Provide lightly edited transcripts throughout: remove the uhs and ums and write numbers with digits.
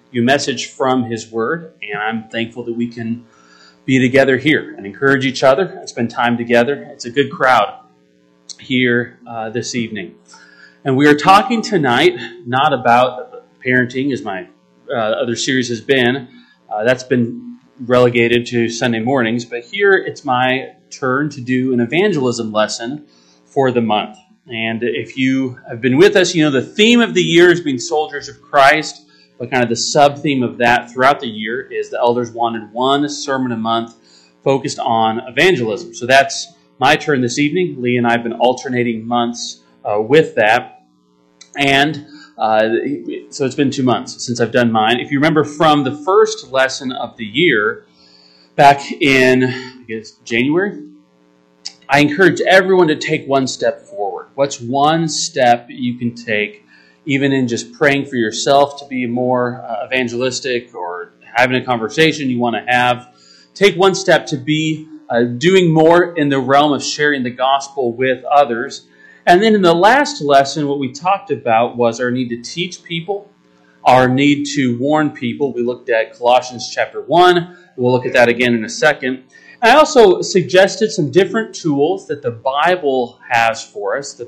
you a message from His Word, and I'm thankful that we can be together here and encourage each other and spend time together. It's a good crowd here this evening. And we are talking tonight not about parenting, as my other series has been. That's been relegated to Sunday mornings, but here it's my turn to do an evangelism lesson for the month. And if you have been with us, you know the theme of the year has been Soldiers of Christ, but kind of the sub-theme of that throughout the year is the elders wanted one sermon a month focused on evangelism. So that's my turn this evening. Lee and I have been alternating months with that. And so it's been 2 months since I've done mine. If you remember from the first lesson of the year, back in, I guess, January, I encourage everyone to take one step forward. What's one step you can take, even in just praying for yourself to be more evangelistic or having a conversation you want to have? Take one step to be doing more in the realm of sharing the gospel with others. And then in the last lesson, what we talked about was our need to teach people, our need to warn people. We looked at Colossians chapter 1. We'll look at that again in a second. And I also suggested some different tools that the Bible has for us,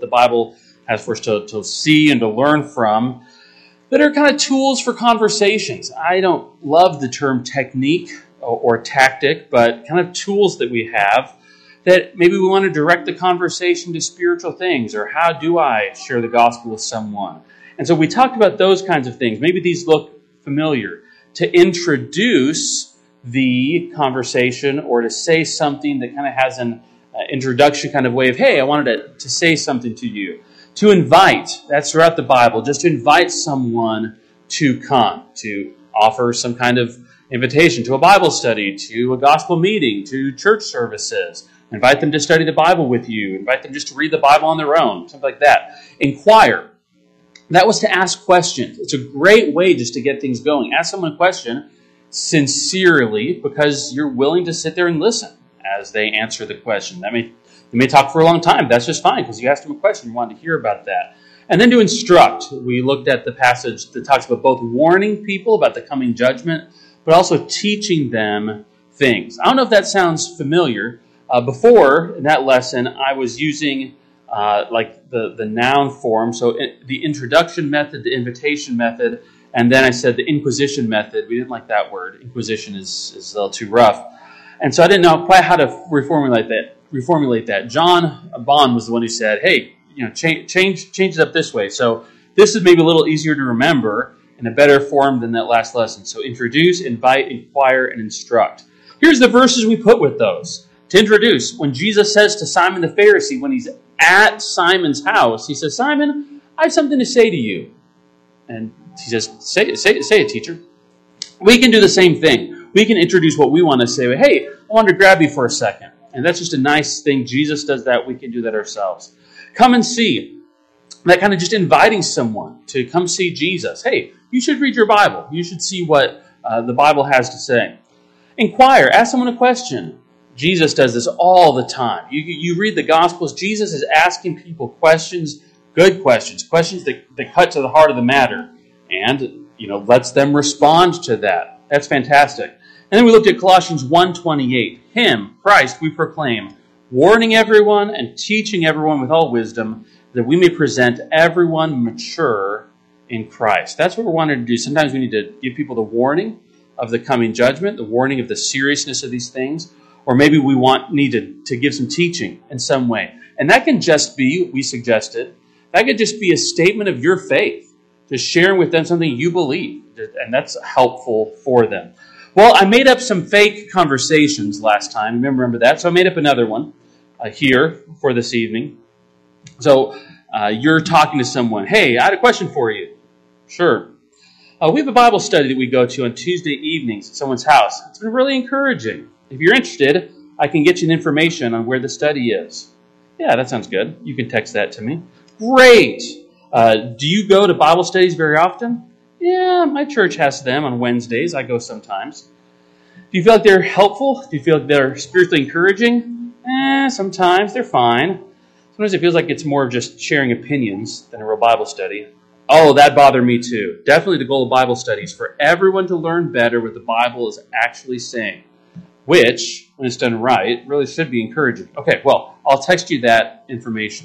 to see and to learn from, that are kind of tools for conversations. I don't love the term technique or tactic, but kind of tools that we have that maybe we want to direct the conversation to spiritual things, or how do I share the gospel with someone? And so we talked about those kinds of things. Maybe these look familiar. To introduce the conversation or to say something that kind of has an introduction kind of way of, hey, I wanted to say something to you. To invite, that's throughout the Bible, just to invite someone to come, to offer some kind of invitation to a Bible study, to a gospel meeting, to church services. Invite them to study the Bible with you. Invite them just to read the Bible on their own, something like that. Inquire. That was to ask questions. It's a great way just to get things going. Ask someone a question sincerely because you're willing to sit there and listen as they answer the question. They may talk for a long time. That's just fine because you asked them a question. You wanted to hear about that. And then to instruct. We looked at the passage that talks about both warning people about the coming judgment, but also teaching them things. I don't know if that sounds familiar. Before, in that lesson, I was using the noun form, so the introduction method, the invitation method, and then I said the inquisition method. We didn't like that word. Inquisition is a little too rough. And so I didn't know quite how to reformulate that. John Bond was the one who said, hey, change it up this way. So this is maybe a little easier to remember in a better form than that last lesson. So introduce, invite, inquire, and instruct. Here's the verses we put with those. To introduce, when Jesus says to Simon the Pharisee, when he's at Simon's house, he says, Simon, I have something to say to you. And he says, say it, teacher. We can do the same thing. We can introduce what we want to say. Hey, I wanted to grab you for a second. And that's just a nice thing. Jesus does that. We can do that ourselves. Come and see. That kind of just inviting someone to come see Jesus. Hey, you should read your Bible. You should see what the Bible has to say. Inquire. Ask someone a question. Jesus does this all the time. You read the Gospels, Jesus is asking people questions, good questions that cut to the heart of the matter, and lets them respond to that. That's fantastic. And then we looked at Colossians 1:28. Him, Christ, we proclaim, warning everyone and teaching everyone with all wisdom, that we may present everyone mature in Christ. That's what we're wanting to do. Sometimes we need to give people the warning of the coming judgment, the warning of the seriousness of these things. Or maybe we need to give some teaching in some way. And that can just be, we suggested, that could just be a statement of your faith. Just sharing with them something you believe. And that's helpful for them. Well, I made up some fake conversations last time. Remember that? So I made up another one here for this evening. So you're talking to someone. Hey, I had a question for you. Sure. We have a Bible study that we go to on Tuesday evenings at someone's house. It's been really encouraging. If you're interested, I can get you information on where the study is. Yeah, that sounds good. You can text that to me. Great. Do you go to Bible studies very often? Yeah, my church has them on Wednesdays. I go sometimes. Do you feel like they're helpful? Do you feel like they're spiritually encouraging? Sometimes. They're fine. Sometimes it feels like it's more of just sharing opinions than a real Bible study. Oh, that bothered me too. Definitely the goal of Bible studies for everyone to learn better what the Bible is actually saying, which, when it's done right, really should be encouraging. Okay, well, I'll text you that information.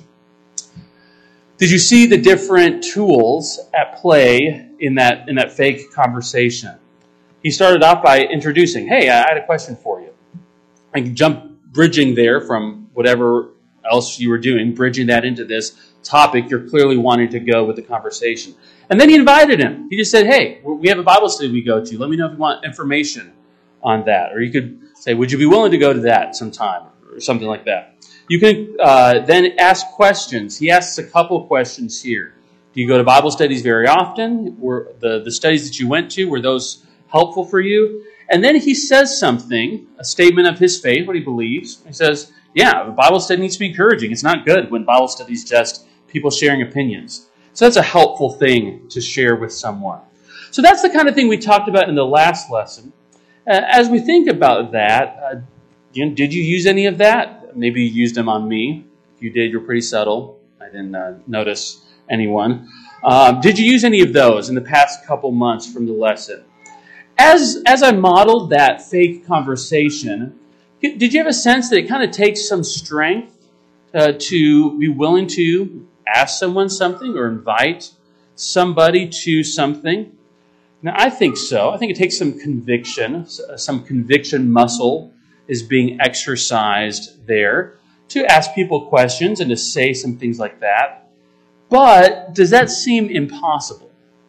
Did you see the different tools at play in that fake conversation? He started off by introducing, hey, I had a question for you. And bridging there from whatever else you were doing, bridging that into this topic you're clearly wanting to go with the conversation. And then he invited him. He just said, hey, we have a Bible study we go to. Let me know if you want information on that. Or you could say, would you be willing to go to that sometime? Or something like that. You can then ask questions. He asks a couple questions here. Do you go to Bible studies very often? Were the studies that you went to, were those helpful for you? And then he says something, a statement of his faith, what he believes. He says, yeah, Bible study needs to be encouraging. It's not good when Bible study is just people sharing opinions. So that's a helpful thing to share with someone. So that's the kind of thing we talked about in the last lesson. As we think about that, did you use any of that? Maybe you used them on me. If you did, you're pretty subtle. I didn't notice anyone. Did you use any of those in the past couple months from the lesson? As I modeled that fake conversation, did you have a sense that it kind of takes some strength to be willing to ask someone something or invite somebody to something? Now, I think so. I think it takes some conviction muscle is being exercised there to ask people questions and to say some things like that. But does that seem impossible?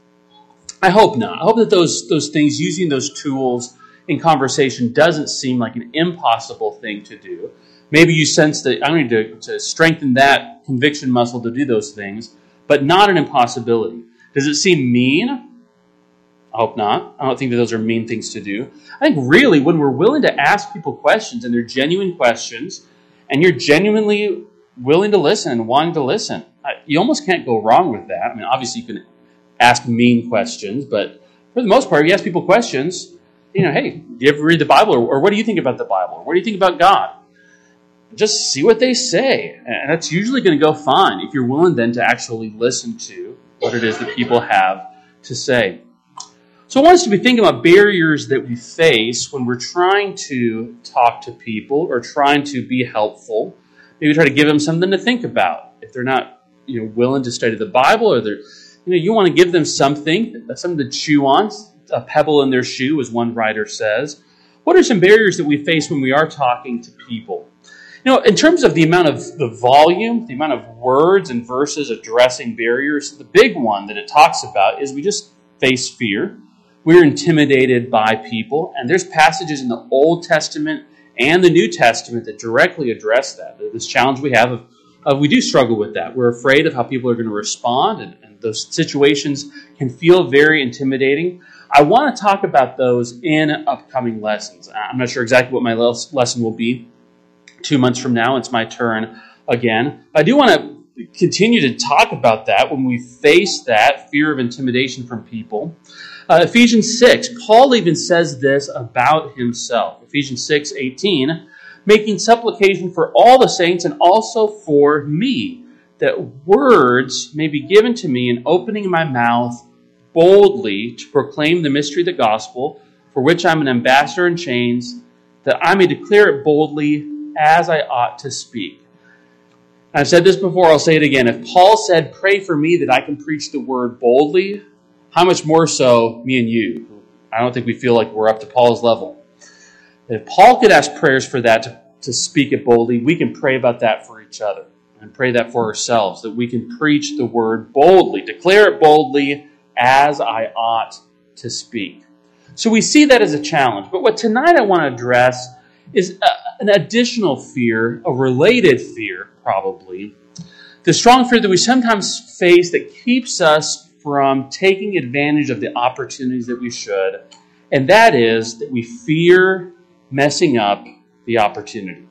I hope not. I hope that those things, using those tools in conversation, doesn't seem like an impossible thing to do. Maybe you sense that I need to strengthen that conviction muscle to do those things, but not an impossibility. Does it seem mean? I hope not. I don't think that those are mean things to do. I think really when we're willing to ask people questions, and they're genuine questions, and you're genuinely willing to listen and wanting to listen, you almost can't go wrong with that. I mean, obviously you can ask mean questions, but for the most part, you ask people questions, hey, do you ever read the Bible? Or what do you think about the Bible? Or what do you think about God? Just see what they say. And that's usually going to go fine if you're willing then to actually listen to what it is that people have to say. So I want us to be thinking about barriers that we face when we're trying to talk to people or trying to be helpful. Maybe try to give them something to think about. If they're not willing to study the Bible, or they're you want to give them something to chew on, a pebble in their shoe, as one writer says. What are some barriers that we face when we are talking to people? In terms of the amount of the volume, the amount of words and verses addressing barriers, the big one that it talks about is we just face fear. We're intimidated by people, and there's passages in the Old Testament and the New Testament that directly address that. This challenge we have of we do struggle with that. We're afraid of how people are going to respond, and those situations can feel very intimidating. I want to talk about those in upcoming lessons. I'm not sure exactly what my lesson will be. 2 months from now, it's my turn again. But I do want to continue to talk about that when we face that fear of intimidation from people. Ephesians 6, Paul even says this about himself. Ephesians 6:18, making supplication for all the saints and also for me, that words may be given to me in opening my mouth boldly to proclaim the mystery of the gospel, for which I'm an ambassador in chains, that I may declare it boldly as I ought to speak. I've said this before, I'll say it again. If Paul said, pray for me that I can preach the word boldly, how much more so me and you? I don't think we feel like we're up to Paul's level. If Paul could ask prayers for that, to speak it boldly, we can pray about that for each other and pray that for ourselves, that we can preach the word boldly, declare it boldly as I ought to speak. So we see that as a challenge. But what tonight I want to address is an additional fear, a related fear probably, the strong fear that we sometimes face that keeps us from taking advantage of the opportunities that we should, and that is that we fear messing up the opportunity.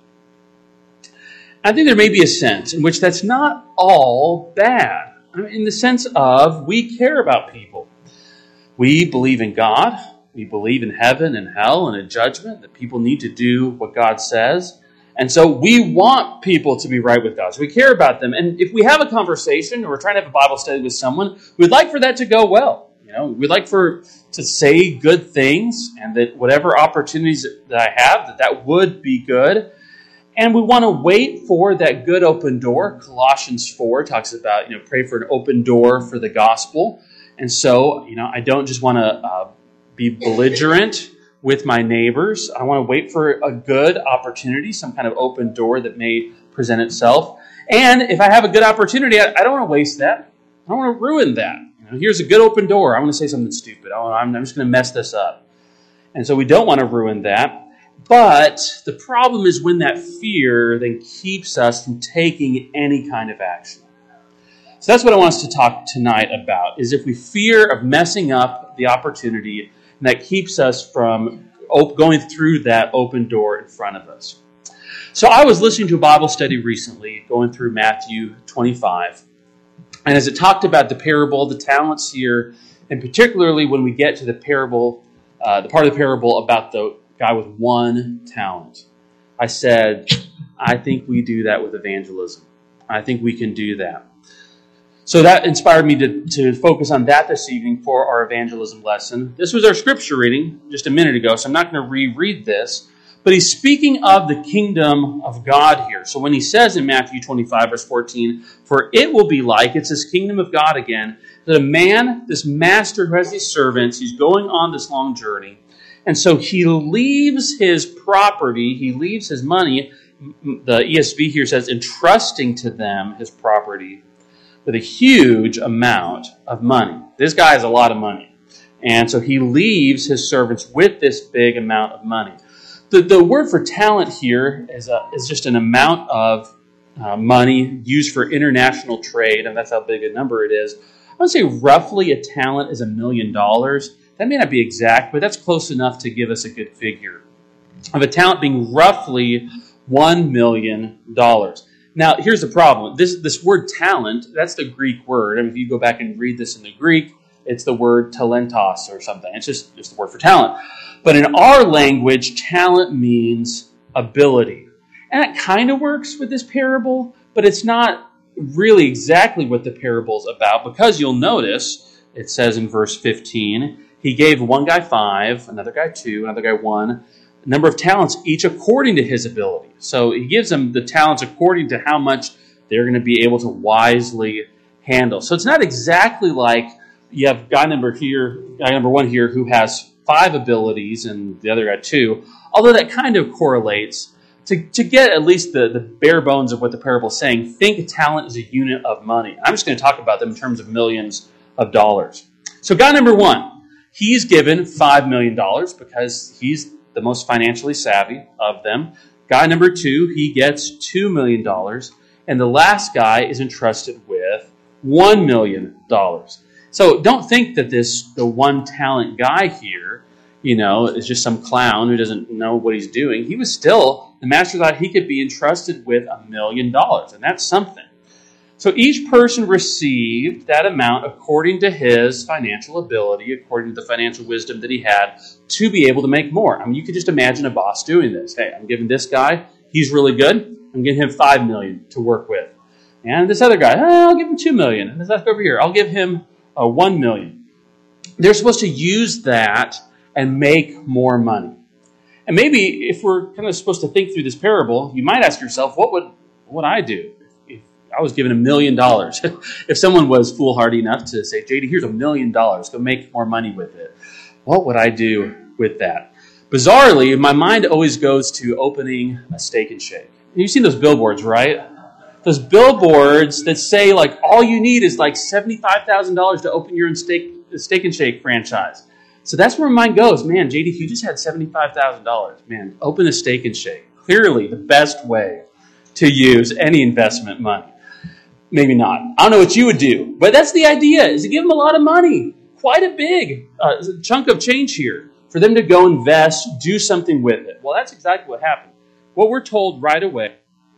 I think there may be a sense in which that's not all bad. In the sense of we care about people. We believe in God. We believe in heaven and hell and a judgment, that people need to do what God says. And so we want people to be right with God. So we care about them. And if we have a conversation or we're trying to have a Bible study with someone, we'd like for that to go well. We'd like to say good things, and that whatever opportunities that I have, that would be good. And we want to wait for that good open door. Colossians 4 talks about, pray for an open door for the gospel. And so, I don't just want to be belligerent with my neighbors. I want to wait for a good opportunity, some kind of open door that may present itself. And if I have a good opportunity, I don't want to waste that. I don't want to ruin that. Here's a good open door. I want to say something stupid. I'm just going to mess this up. And so we don't want to ruin that. But the problem is when that fear then keeps us from taking any kind of action. So that's what I want us to talk tonight about, is if we fear of messing up the opportunity, and that keeps us from going through that open door in front of us. So I was listening to a Bible study recently, going through Matthew 25. And as it talked about the parable, the talents here, and particularly when we get to the parable, the part of the parable about the guy with one talent, I said, I think we do that with evangelism. I think we can do that. So that inspired me to focus on that this evening for our evangelism lesson. This was our scripture reading just a minute ago, so I'm not going to reread this. But he's speaking of the kingdom of God here. So when he says in Matthew 25, verse 14, for it will be like, it's this kingdom of God again, that a man, this master who has these servants, he's going on this long journey. And so he leaves his property, he leaves his money. The ESV here says, entrusting to them his property with a huge amount of money. This guy has a lot of money. And so he leaves his servants with this big amount of money. The word for talent here is just an amount of money used for international trade, and that's how big a number it is. I would say roughly a talent is $1 million. That may not be exact, but that's close enough to give us a good figure of a talent being roughly $1 million. Now, here's the problem. This word talent, that's the Greek word. I mean, if you go back and read this in the Greek, it's the word talentos or something. It's just the word for talent. But in our language, talent means ability. And that kind of works with this parable, but it's not really exactly what the parable's about, because you'll notice, it says in verse 15, he gave one guy 5, another guy 2, another guy 1, a number of talents, each according to his ability. So he gives them the talents according to how much they're going to be able to wisely handle. So it's not exactly like you have guy number 1 here who has 5 abilities and the other guy 2, although that kind of correlates. To get at least the bare bones of what the parable is saying, think talent is a unit of money. I'm just going to talk about them in terms of millions of dollars. So guy number 1, he's given $5 million because he's the most financially savvy of them. Guy number 2, he gets $2 million. And the last guy is entrusted with $1 million. So don't think that the one talent guy here, is just some clown who doesn't know what he's doing. He was still, the master thought he could be entrusted with $1 million, and that's something. So each person received that amount according to his financial ability, according to the financial wisdom that he had to be able to make more. I mean, you could just imagine a boss doing this. Hey, I'm giving this guy, he's really good. I'm giving him $5 million to work with. And this other guy, I'll give him $2 million. And this guy over here, I'll give him $1 million. They're supposed to use that and make more money. And maybe if we're kind of supposed to think through this parable, you might ask yourself, what would I do if I was given $1 million? If someone was foolhardy enough to say, JD, here's $1 million, go make more money with it. What would I do with that? Bizarrely, my mind always goes to opening a Steak and Shake. You've seen those billboards, right? Those billboards that say, like, all you need is like $75,000 to open your own Steak and Shake franchise. So that's where my mind goes. Man, JD, if you just had $75,000, man, open a Steak and Shake. Clearly the best way to use any investment money. Maybe not. I don't know what you would do. But that's the idea, is to give them a lot of money. Quite a big chunk of change here for them to go invest, do something with it. Well, that's exactly what happened. What we're told right away,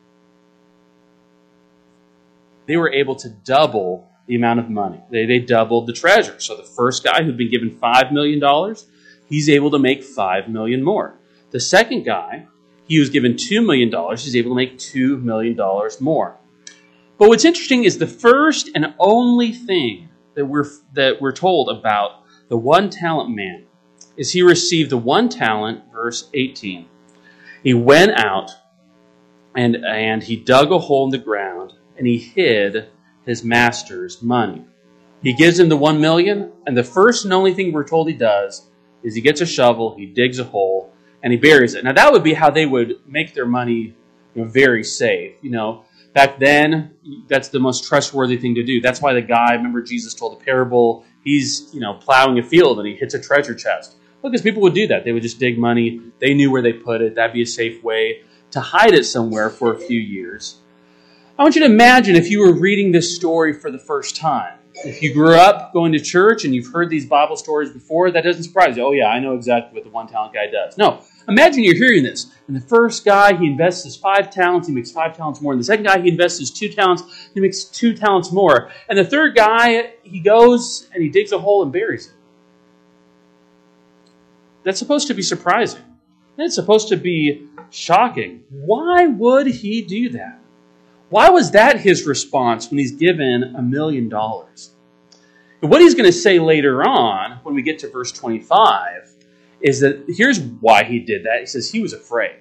they were able to double the amount of money. They doubled the treasure. So the first guy who'd been given $5 million, he's able to make $5 million more. The second guy, He was given $2 million. He's able to make $2 million more. But what's interesting is the first and only thing that we're told about the one talent man is he received the 1 talent, verse 18. He went out and he dug a hole in the ground and he hid his master's money. He gives him the 1 million, and the first and only thing we're told he does is he gets a shovel, he digs a hole, and he buries it. Now that would be how they would make their money, very safe. Back then, that's the most trustworthy thing to do. That's why the guy, remember Jesus told the parable, he's, plowing a field and he hits a treasure chest. Well, because people would do that. They would just dig money. They knew where they put it. That'd be a safe way to hide it somewhere for a few years. I want you to imagine if you were reading this story for the first time. If you grew up going to church and you've heard these Bible stories before, that doesn't surprise you. Oh yeah, I know exactly what the 1 talent guy does. No, imagine you're hearing this. And the first guy, he invests his 5 talents, he makes 5 talents more. And the second guy, he invests his 2 talents, he makes 2 talents more. And the third guy, he goes and he digs a hole and buries it. That's supposed to be surprising. It's supposed to be shocking. Why would he do that? Why was that his response when he's given $1 million? And what he's going to say later on, when we get to verse 25, is that here's why he did that. He says he was afraid.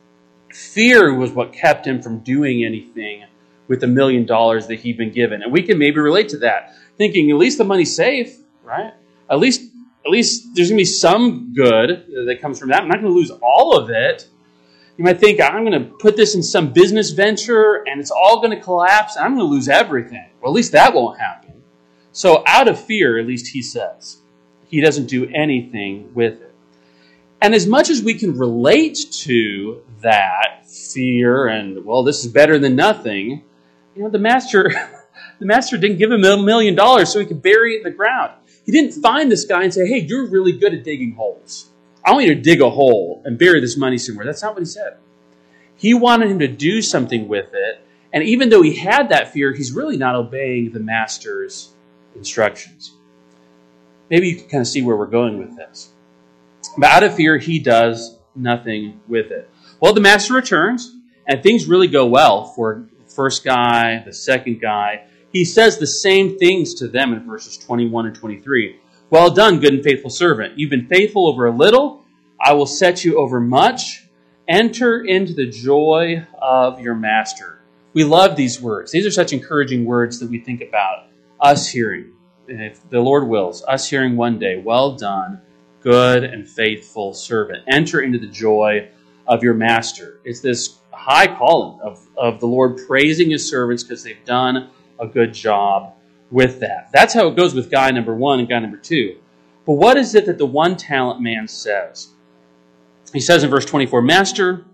Fear was what kept him from doing anything with $1 million that he'd been given. And we can maybe relate to that, thinking at least the money's safe, right? At least there's going to be some good that comes from that. I'm not going to lose all of it. You might think, I'm going to put this in some business venture and it's all going to collapse and I'm going to lose everything. Well, at least that won't happen. So out of fear, at least he says, he doesn't do anything with it. And as much as we can relate to that fear and, well, this is better than nothing, the master didn't give him $1 million so he could bury it in the ground. He didn't find this guy and say, hey, you're really good at digging holes. I want you to dig a hole and bury this money somewhere. That's not what he said. He wanted him to do something with it. And even though he had that fear, he's really not obeying the master's instructions. Maybe you can kind of see where we're going with this. But out of fear, he does nothing with it. Well, the master returns, and things really go well for the first guy, the second guy. He says the same things to them in verses 21 and 23. Well done, good and faithful servant. You've been faithful over a little. I will set you over much. Enter into the joy of your master. We love these words. These are such encouraging words that we think about us hearing, if the Lord wills, us hearing one day, well done, good and faithful servant. Enter into the joy of your master. It's this high calling of the Lord praising his servants because they've done a good job with that. That's how it goes with guy number 1 and guy number 2. But what is it that the 1 talent man says? He says in verse 24, Master,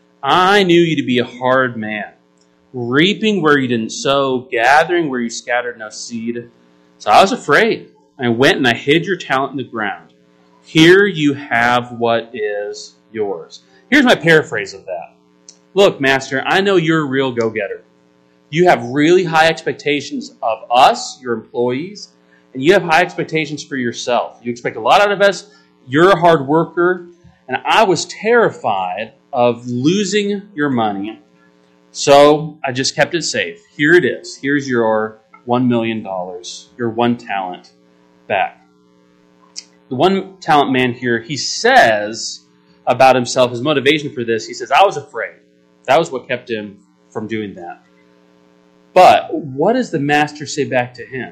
I knew you to be a hard man, reaping where you didn't sow, gathering where you scattered no seed. So I was afraid. I went and I hid your talent in the ground. Here you have what is yours. Here's my paraphrase of that. Look, Master, I know you're a real go-getter. You have really high expectations of us, your employees, and you have high expectations for yourself. You expect a lot out of us. You're a hard worker, and I was terrified of losing your money, so I just kept it safe. Here it is. Here's your $1 million, your 1 talent back. The 1 talent man here, he says about himself, his motivation for this, he says, I was afraid. That was what kept him from doing that. But what does the master say back to him?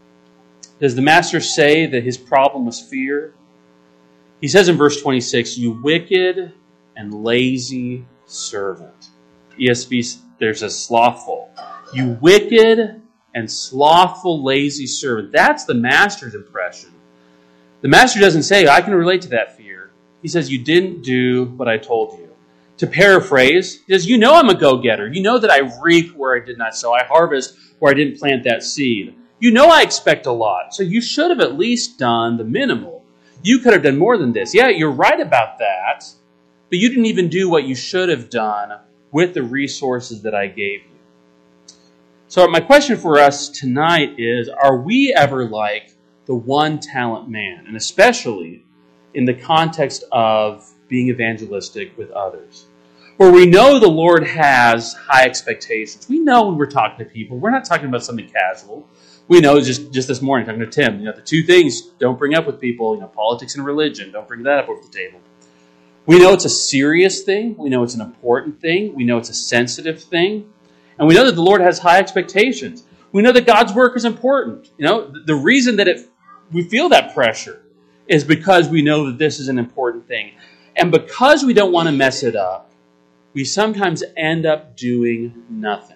Does the master say that his problem was fear? He says in verse 26, you wicked and lazy servant. ESV, there's a slothful. You wicked and slothful, lazy servant. That's the master's impression. The master doesn't say, I can relate to that fear. He says, you didn't do what I told you. To paraphrase, he says, you know I'm a go-getter. You know that I reap where I did not sow. I harvest where I didn't plant that seed. You know I expect a lot, so you should have at least done the minimal. You could have done more than this. Yeah, you're right about that, but you didn't even do what you should have done with the resources that I gave you. So my question for us tonight is, are we ever like the 1 talent man, and especially in the context of being evangelistic with others? where we know the Lord has high expectations. We know when we're talking to people, we're not talking about something casual. We know just this morning, talking to Tim, the two things don't bring up with people, politics and religion. Don't bring that up over the table. We know it's a serious thing. We know it's an important thing. We know it's a sensitive thing. And we know that the Lord has high expectations. We know that God's work is important. The reason that we feel that pressure is because we know that this is an important thing. And because we don't want to mess it up, we sometimes end up doing nothing.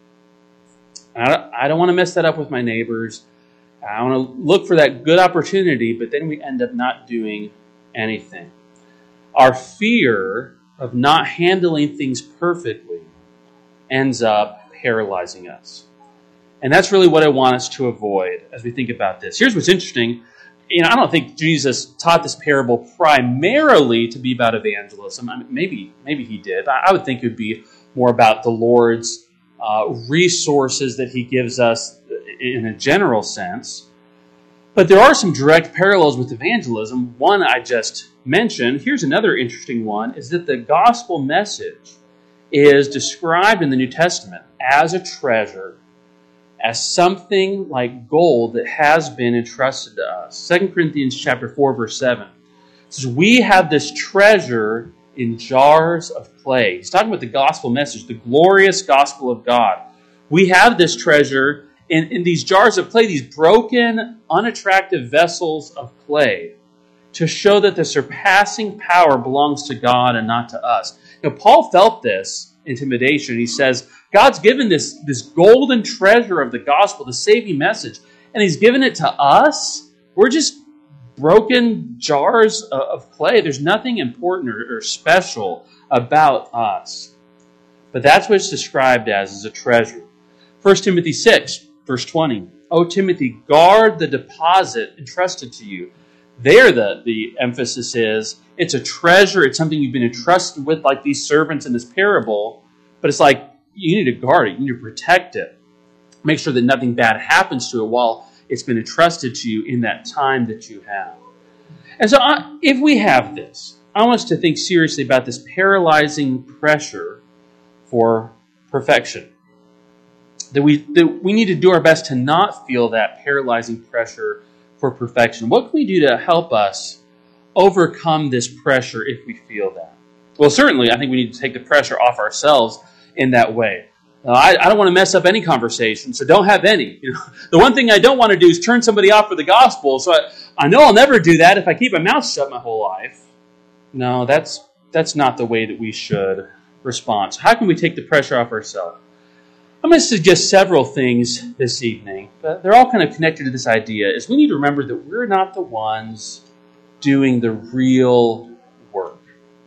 I don't want to mess that up with my neighbors. I want to look for that good opportunity, but then we end up not doing anything. Our fear of not handling things perfectly ends up paralyzing us. And that's really what I want us to avoid as we think about this. Here's what's interesting. I don't think Jesus taught this parable primarily to be about evangelism. Maybe he did. I would think it would be more about the Lord's resources that he gives us in a general sense. But there are some direct parallels with evangelism. One I just mentioned. Here's another interesting one, is that the gospel message is described in the New Testament as a treasure, as something like gold that has been entrusted to us. 2 Corinthians chapter 4, verse 7 says, we have this treasure in jars of clay. He's talking about the gospel message, the glorious gospel of God. We have this treasure in these jars of clay, these broken, unattractive vessels of clay, to show that the surpassing power belongs to God and not to us. Paul felt this intimidation. He says, God's given this golden treasure of the gospel, the saving message, and he's given it to us. We're just broken jars of clay. There's nothing important or special about us. But that's what it's described as a treasure. 1 Timothy 6, verse 20. O Timothy, guard the deposit entrusted to you. There the emphasis is, it's a treasure, it's something you've been entrusted with, like these servants in this parable, but it's like you need to guard it, you need to protect it. Make sure that nothing bad happens to it while it's been entrusted to you in that time that you have. And so if we have this, I want us to think seriously about this paralyzing pressure for perfection. That we need to do our best to not feel that paralyzing pressure for perfection. What can we do to help us overcome this pressure if we feel that? Well, certainly, I think we need to take the pressure off ourselves in that way. I don't want to mess up any conversation, so don't have any. The one thing I don't want to do is turn somebody off for the gospel, so I know I'll never do that if I keep my mouth shut my whole life. No, that's not the way that we should respond. So how can we take the pressure off ourselves? I'm going to suggest several things this evening, but they're all kind of connected to this idea, is we need to remember that we're not the ones doing the real work.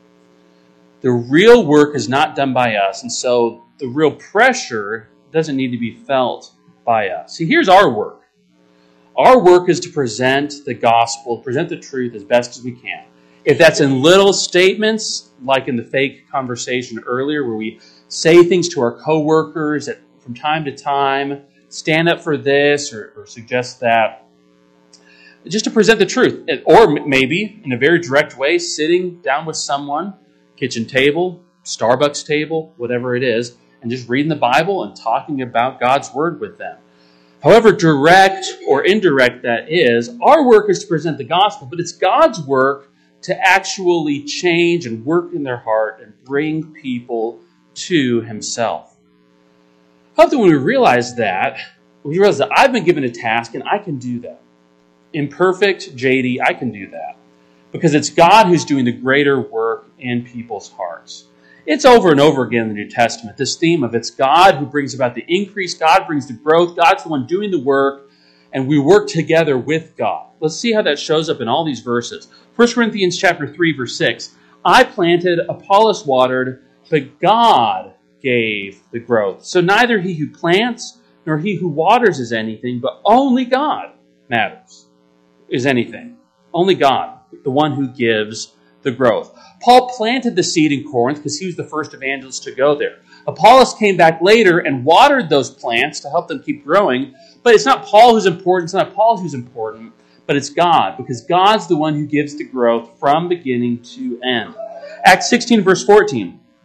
The real work is not done by us, and so the real pressure doesn't need to be felt by us. See, here's our work. Our work is to present the gospel, present the truth as best as we can. If that's in little statements, like in the fake conversation earlier, where we say things to our coworkers that from time to time, stand up for this or suggest that, just to present the truth. Or maybe, in a very direct way, sitting down with someone, kitchen table, Starbucks table, whatever it is, and just reading the Bible and talking about God's Word with them. However direct or indirect that is, our work is to present the gospel, but it's God's work to actually change and work in their heart and bring people to Himself. I hope that when we realize that, I've been given a task and I can do that. Imperfect JD, I can do that. Because it's God who's doing the greater work in people's hearts. It's over and over again in the New Testament, this theme of it's God who brings about the increase, God brings the growth, God's the one doing the work, and we work together with God. Let's see how that shows up in all these verses. 1 Corinthians chapter 3, verse 6. I planted, Apollos watered, but God gave the growth. So neither he who plants nor he who waters is anything, but only God matters, is anything. Only God, the one who gives the growth. Paul planted the seed in Corinth because he was the first evangelist to go there. Apollos came back later and watered those plants to help them keep growing. But it's not Paul who's important, it's not Apollos who's important, but it's God, because God's the one who gives the growth from beginning to end. Acts 16, verse 14.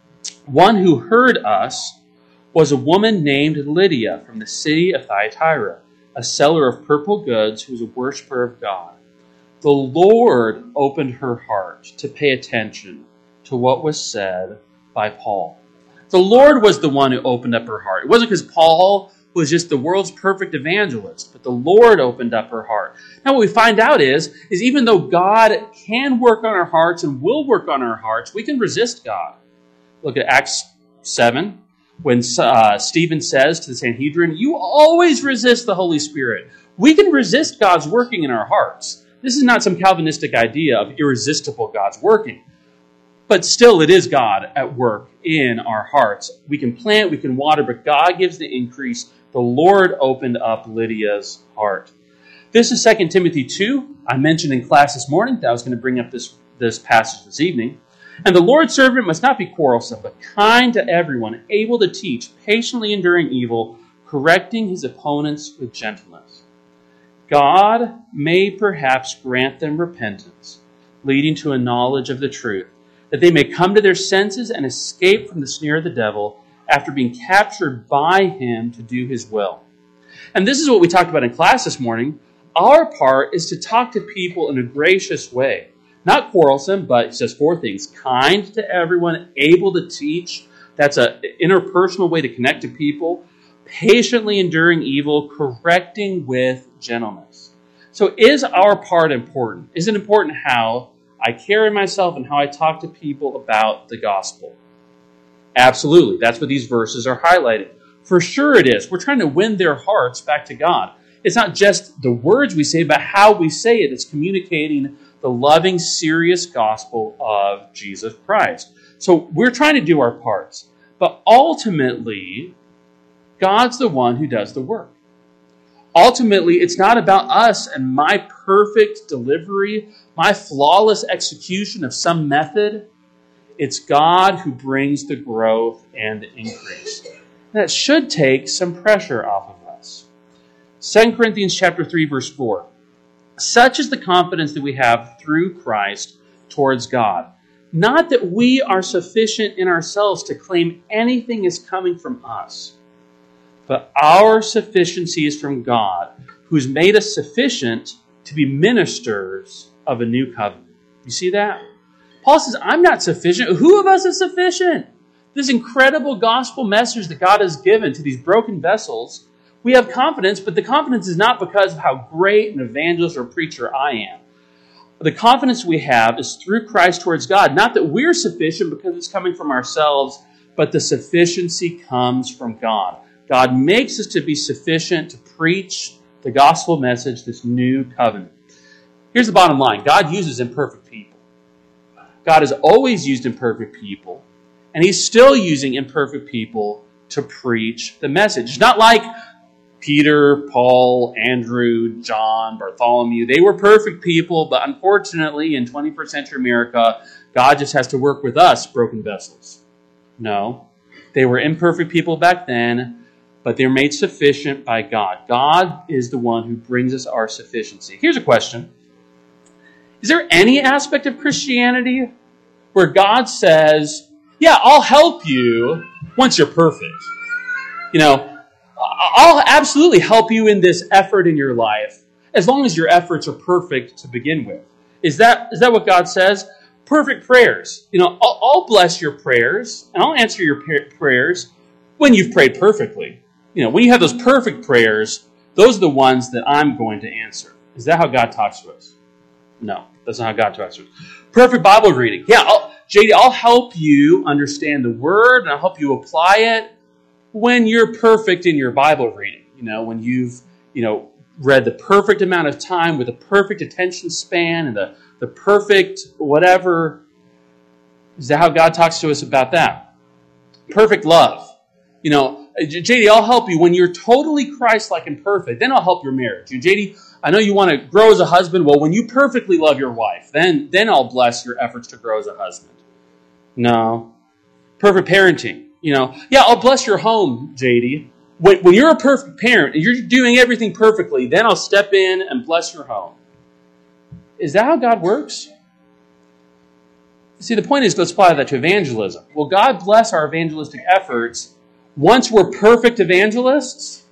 One who heard us was a woman named Lydia from the city of Thyatira, a seller of purple goods who was a worshiper of God. The Lord opened her heart to pay attention to what was said by Paul. The Lord was the one who opened up her heart. It wasn't because Paul was just the world's perfect evangelist, but the Lord opened up her heart. Now what we find out is even though God can work on our hearts and will work on our hearts, we can resist God. Look at Acts 7, when Stephen says to the Sanhedrin, "You always resist the Holy Spirit." We can resist God's working in our hearts. This is not some Calvinistic idea of irresistible God's working. But still, it is God at work in our hearts. We can plant, we can water, but God gives the increase. The Lord opened up Lydia's heart. This is 2 Timothy 2. I mentioned in class this morning that I was going to bring up this passage this evening. And the Lord's servant must not be quarrelsome, but kind to everyone, able to teach, patiently enduring evil, correcting his opponents with gentleness. God may perhaps grant them repentance, leading to a knowledge of the truth, that they may come to their senses and escape from the snare of the devil after being captured by him to do his will. And this is what we talked about in class this morning. Our part is to talk to people in a gracious way. Not quarrelsome, but it says 4 things. Kind to everyone, able to teach. That's an interpersonal way to connect to people. Patiently enduring evil, correcting with gentleness. So is our part important? Is it important how I carry myself and how I talk to people about the gospel? Absolutely. That's what these verses are highlighting. For sure it is. We're trying to win their hearts back to God. It's not just the words we say, but how we say it. It's communicating the loving, serious gospel of Jesus Christ. So we're trying to do our parts. But ultimately, God's the one who does the work. Ultimately, it's not about us and my perfect delivery, my flawless execution of some method. It's God who brings the growth and the increase. That should take some pressure off of us. 2 Corinthians chapter 3, verse 4. Such is the confidence that we have through Christ towards God. Not that we are sufficient in ourselves to claim anything is coming from us, but our sufficiency is from God, who's made us sufficient to be ministers of a new covenant. You see that? Paul says, I'm not sufficient. Who of us is sufficient? This incredible gospel message that God has given to these broken vessels, we have confidence, but the confidence is not because of how great an evangelist or preacher I am. The confidence we have is through Christ towards God. Not that we're sufficient because it's coming from ourselves, but the sufficiency comes from God. God makes us to be sufficient to preach the gospel message, this new covenant. Here's the bottom line. God uses imperfect people. God has always used imperfect people, and He's still using imperfect people to preach the message. It's not like Peter, Paul, Andrew, John, Bartholomew. They were perfect people, but unfortunately, in 21st century America, God just has to work with us, broken vessels. No. They were imperfect people back then, but they're made sufficient by God. God is the one who brings us our sufficiency. Here's a question. Is there any aspect of Christianity where God says, yeah, I'll help you once you're perfect? You know, I'll absolutely help you in this effort in your life as long as your efforts are perfect to begin with. Is that what God says? Perfect prayers. You know, I'll bless your prayers and I'll answer your prayers when you've prayed perfectly. You know, when you have those perfect prayers, those are the ones that I'm going to answer. Is that how God talks to us? No, that's not how God talks to us. Perfect Bible reading. Yeah, I'll help you understand the Word and I'll help you apply it when you're perfect in your Bible reading. You know, when you've, read the perfect amount of time with the perfect attention span and the perfect whatever. Is that how God talks to us about that? Perfect love. You know, JD, I'll help you when you're totally Christ-like and perfect. Then I'll help your marriage. JD, I know you want to grow as a husband. Well, when you perfectly love your wife, then I'll bless your efforts to grow as a husband. No. Perfect parenting. I'll bless your home, JD. When you're a perfect parent and you're doing everything perfectly, then I'll step in and bless your home. Is that how God works? See, the point is, let's apply that to evangelism. Will God bless our evangelistic efforts once we're perfect evangelists?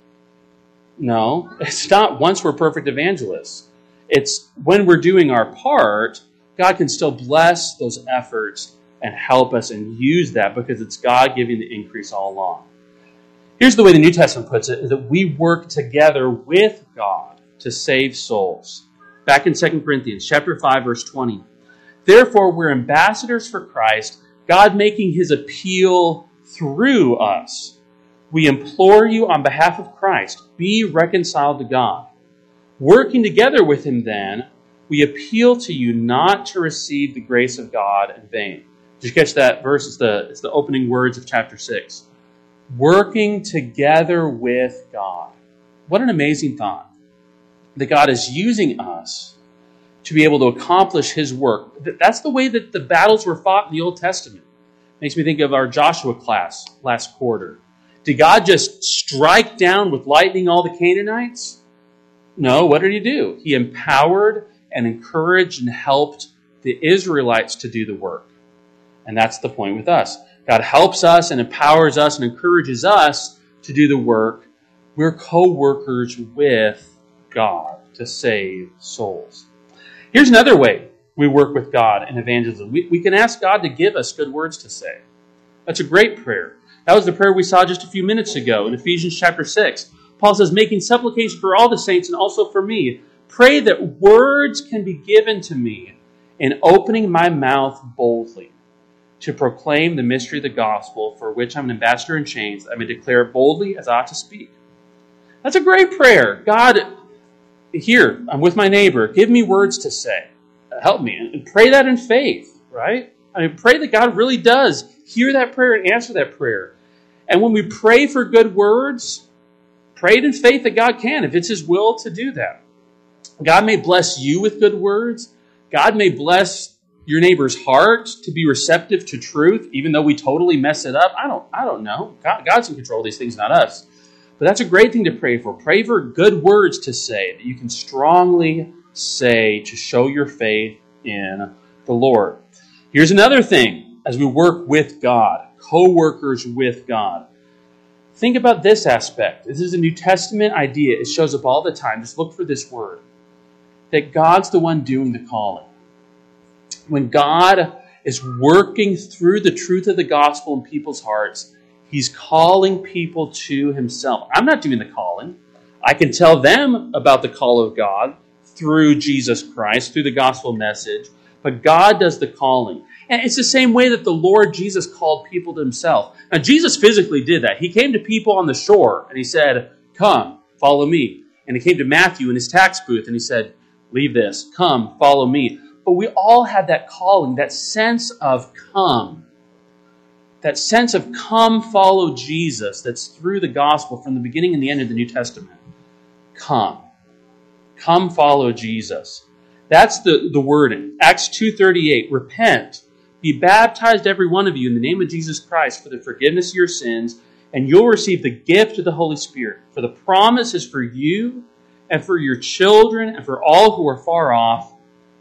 No, it's not once we're perfect evangelists. It's when we're doing our part, God can still bless those efforts and help us and use that because it's God giving the increase all along. Here's the way the New Testament puts it, is that we work together with God to save souls. Back in 2 Corinthians chapter 5, verse 20. Therefore, we're ambassadors for Christ, God making his appeal through us. We implore you on behalf of Christ, be reconciled to God. Working together with him then, we appeal to you not to receive the grace of God in vain. Did you catch that verse? It's the opening words of chapter 6. Working together with God. What an amazing thought. That God is using us to be able to accomplish his work. That's the way that the battles were fought in the Old Testament. Makes me think of our Joshua class last quarter. Did God just strike down with lightning all the Canaanites? No, what did he do? He empowered and encouraged and helped the Israelites to do the work. And that's the point with us. God helps us and empowers us and encourages us to do the work. We're co-workers with God to save souls. Here's another way we work with God in evangelism. We can ask God to give us good words to say. That's a great prayer. That was the prayer we saw just a few minutes ago in Ephesians chapter 6. Paul says, making supplication for all the saints and also for me. Pray that words can be given to me in opening my mouth boldly to proclaim the mystery of the gospel for which I'm an ambassador in chains. I may declare boldly as I ought to speak. That's a great prayer. God, here, I'm with my neighbor. Give me words to say. Help me. And pray that in faith, right? I mean, pray that God really does hear that prayer and answer that prayer. And when we pray for good words, pray it in faith that God can, if it's his will to do that. God may bless you with good words. God may bless your neighbor's heart to be receptive to truth, even though we totally mess it up. I don't know. God's in control of these things, not us. But that's a great thing to pray for. Pray for good words to say that you can strongly say to show your faith in the Lord. Here's another thing as we work with God, co-workers with God. Think about this aspect. This is a New Testament idea. It shows up all the time. Just look for this word. That God's the one doing the calling. When God is working through the truth of the gospel in people's hearts, he's calling people to himself. I'm not doing the calling. I can tell them about the call of God through Jesus Christ, through the gospel message, but God does the calling. And it's the same way that the Lord Jesus called people to himself. Now, Jesus physically did that. He came to people on the shore and he said, come, follow me. And he came to Matthew in his tax booth and he said, leave this, come, follow me. But we all have that calling, that sense of come. That sense of come, follow Jesus that's through the gospel from the beginning and the end of the New Testament. Come. Come, follow Jesus. That's the wording. Acts 2:38, repent. Be baptized, every one of you, in the name of Jesus Christ for the forgiveness of your sins, and you'll receive the gift of the Holy Spirit. For the promise is for you and for your children and for all who are far off,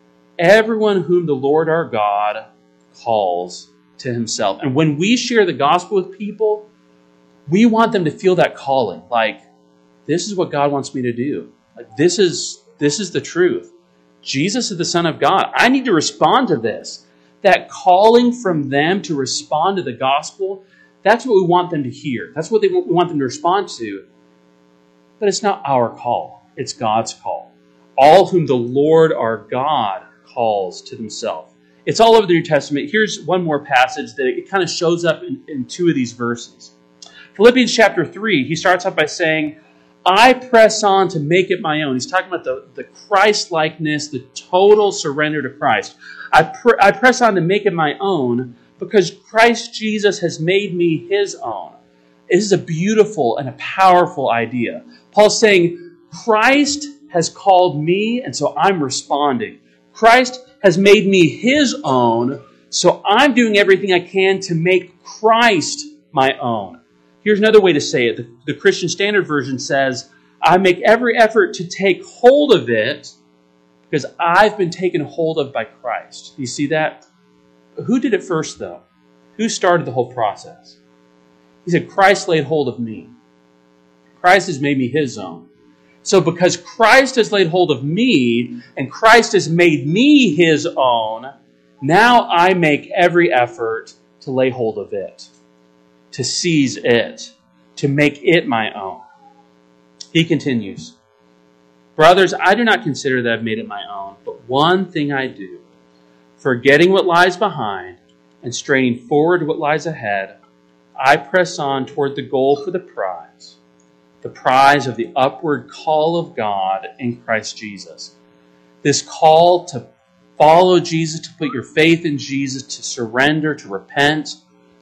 everyone whom the Lord our God calls to himself. And when we share the gospel with people, we want them to feel that calling. Like, this is what God wants me to do. Like, this is the truth. Jesus is the Son of God. I need to respond to this. That calling from them to respond to the gospel, that's what we want them to hear. That's what we want them to respond to. But it's not our call. It's God's call. All whom the Lord our God calls to himself. It's all over the New Testament. Here's one more passage that it kind of shows up in two of these verses. Philippians chapter 3, he starts out by saying, I press on to make it my own. He's talking about the Christ-likeness, the total surrender to Christ. I press on to make it my own because Christ Jesus has made me his own. This is a beautiful and a powerful idea. Paul's saying, Christ has called me, and so I'm responding. Christ has made me his own, so I'm doing everything I can to make Christ my own. Here's another way to say it. The Christian Standard Version says, I make every effort to take hold of it because I've been taken hold of by Christ. Do you see that? Who did it first, though? Who started the whole process? He said, Christ laid hold of me. Christ has made me his own. So because Christ has laid hold of me and Christ has made me his own, now I make every effort to lay hold of it, to seize it, to make it my own. He continues, brothers, I do not consider that I've made it my own, but one thing I do, forgetting what lies behind and straining forward to what lies ahead, I press on toward the goal for the prize of the upward call of God in Christ Jesus. This call to follow Jesus, to put your faith in Jesus, to surrender, to repent,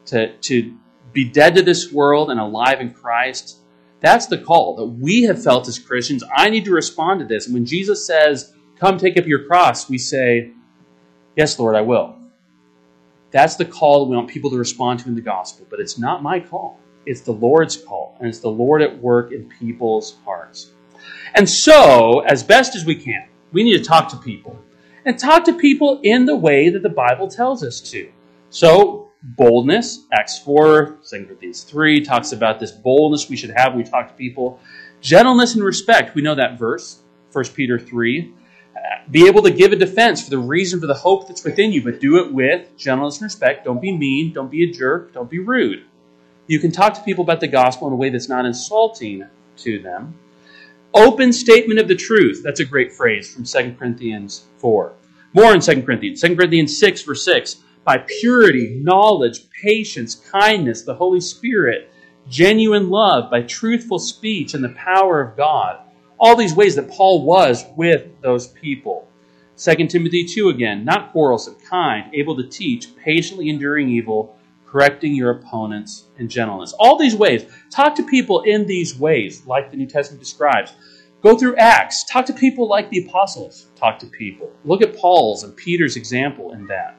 to be dead to this world and alive in Christ. That's the call that we have felt as Christians. I need to respond to this. And when Jesus says, come take up your cross, we say, yes, Lord, I will. That's the call that we want people to respond to in the gospel. But it's not my call. It's the Lord's call. And it's the Lord at work in people's hearts. And so, as best as we can, we need to talk to people. And talk to people in the way that the Bible tells us to. So, boldness, Acts 4, 2 Corinthians 3 talks about this boldness we should have when we talk to people. Gentleness and respect, we know that verse, 1 Peter 3. Be able to give a defense for the reason for the hope that's within you, but do it with gentleness and respect. Don't be mean, don't be a jerk, don't be rude. You can talk to people about the gospel in a way that's not insulting to them. Open statement of the truth. That's a great phrase from 2 Corinthians 4. More in 2 Corinthians. 2 Corinthians 6, verse 6. By purity, knowledge, patience, kindness, the Holy Spirit, genuine love, by truthful speech and the power of God. All these ways that Paul was with those people. 2 Timothy 2 again. Not quarrelsome, kind, able to teach, patiently enduring evil, correcting your opponents in gentleness. All these ways. Talk to people in these ways, like the New Testament describes. Go through Acts. Talk to people like the apostles talk to people. Look at Paul's and Peter's example in that.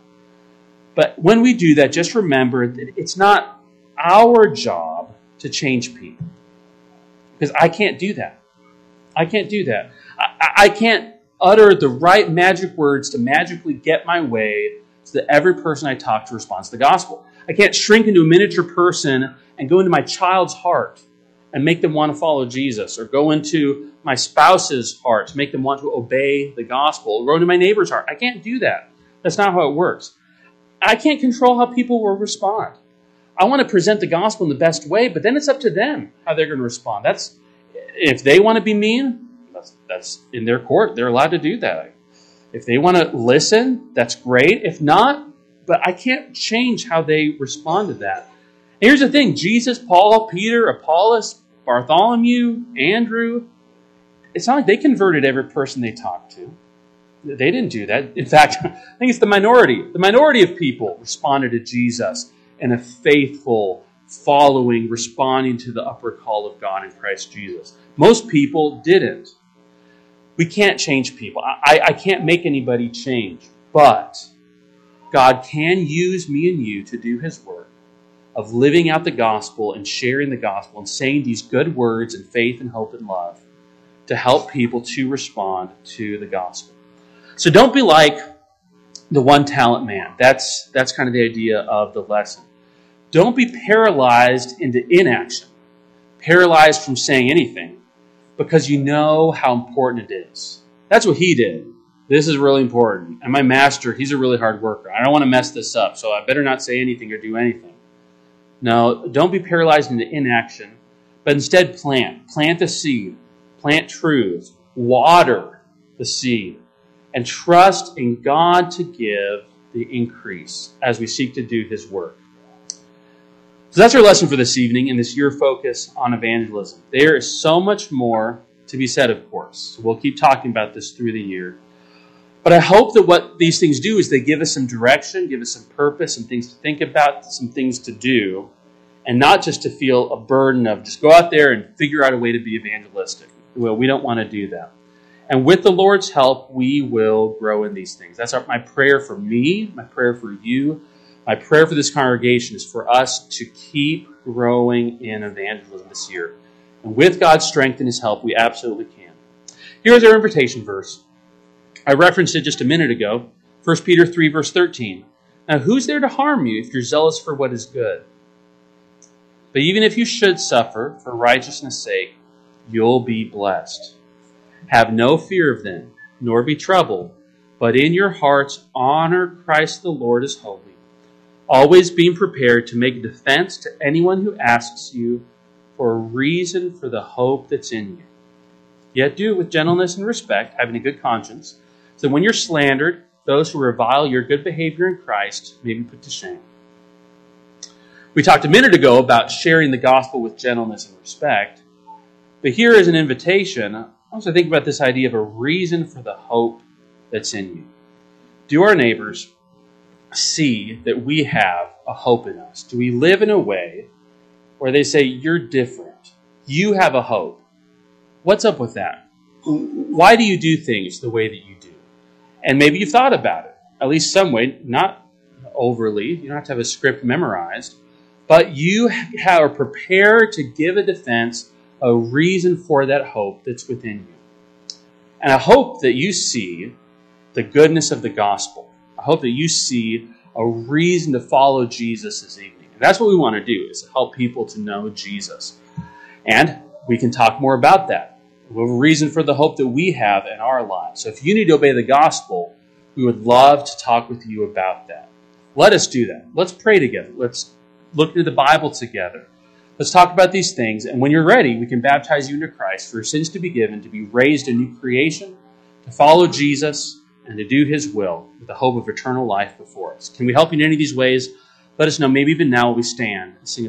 But when we do that, just remember that it's not our job to change people. Because I can't do that. I can't do that. I can't utter the right magic words to magically get my way so that every person I talk to responds to the gospel. I can't shrink into a miniature person and go into my child's heart and make them want to follow Jesus, or go into my spouse's heart to make them want to obey the gospel, or go into my neighbor's heart. I can't do that. That's not how it works. I can't control how people will respond. I want to present the gospel in the best way, but then it's up to them how they're going to respond. If they want to be mean, that's in their court. They're allowed to do that. If they want to listen, that's great. If not, but I can't change how they respond to that. Here's the thing. Jesus, Paul, Peter, Apollos, Bartholomew, Andrew, it's not like they converted every person they talked to. They didn't do that. In fact, I think it's the minority. The minority of people responded to Jesus in a faithful, following, responding to the upward call of God in Christ Jesus. Most people didn't. We can't change people. I can't make anybody change. But God can use me and you to do His work of living out the gospel and sharing the gospel and saying these good words in faith and hope and love to help people to respond to the gospel. So don't be like the one-talent man. That's kind of the idea of the lesson. Don't be paralyzed into inaction, paralyzed from saying anything, because you know how important it is. That's what he did. This is really important. And my master, he's a really hard worker. I don't want to mess this up, so I better not say anything or do anything. No, don't be paralyzed into inaction, but instead plant. Plant the seed. Plant truths. Water the seed. And trust in God to give the increase as we seek to do His work. So that's our lesson for this evening in this year focus on evangelism. There is so much more to be said, of course. So we'll keep talking about this through the year. But I hope that what these things do is they give us some direction, give us some purpose, some things to think about, some things to do, and not just to feel a burden of just go out there and figure out a way to be evangelistic. Well, we don't want to do that. And with the Lord's help, we will grow in these things. That's my prayer for me, my prayer for you. My prayer for this congregation is for us to keep growing in evangelism this year. And with God's strength and His help, we absolutely can. Here's our invitation verse. I referenced it just a minute ago. 1 Peter 3, verse 13. Now, who's there to harm you if you're zealous for what is good? But even if you should suffer for righteousness' sake, you'll be blessed. Have no fear of them, nor be troubled, but in your hearts honor Christ the Lord as holy, always being prepared to make defense to anyone who asks you for a reason for the hope that's in you. Yet do it with gentleness and respect, having a good conscience, so that when you're slandered, those who revile your good behavior in Christ may be put to shame. We talked a minute ago about sharing the gospel with gentleness and respect, but here is an invitation. I also think about this idea of a reason for the hope that's in you. Do our neighbors see that we have a hope in us? Do we live in a way where they say, you're different, you have a hope? What's up with that? Why do you do things the way that you do? And maybe you've thought about it, at least some way, not overly. You don't have to have a script memorized, but you are prepared to give a defense, a reason for that hope that's within you. And I hope that you see the goodness of the gospel. I hope that you see a reason to follow Jesus this evening. And that's what we want to do, is to help people to know Jesus. And we can talk more about that. We have a reason for the hope that we have in our lives. So if you need to obey the gospel, we would love to talk with you about that. Let us do that. Let's pray together. Let's look through the Bible together. Let's talk about these things. And when you're ready, we can baptize you into Christ for your sins to be given, to be raised a new creation, to follow Jesus, and to do His will with the hope of eternal life before us. Can we help you in any of these ways? Let us know. Maybe even now we stand and sing a